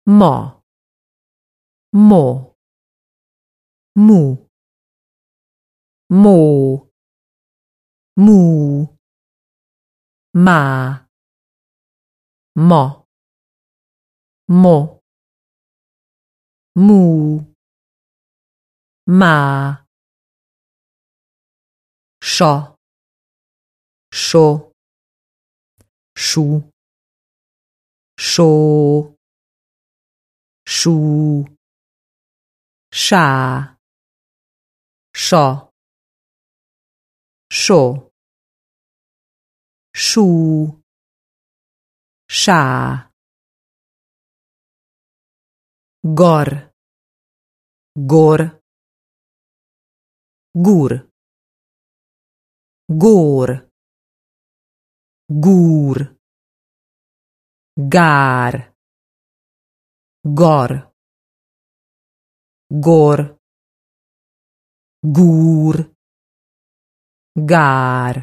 ما مو مو مو مو ما مو مو ما شا شو شو شو شو شا شا شو شو شا gor gor gur gor gur gar gor gor gur gar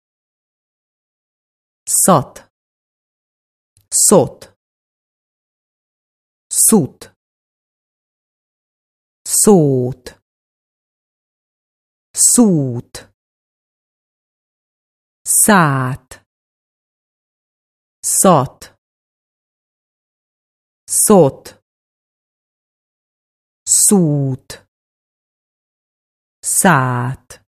sot sot sut sot sut sāt sot sot sūt sāt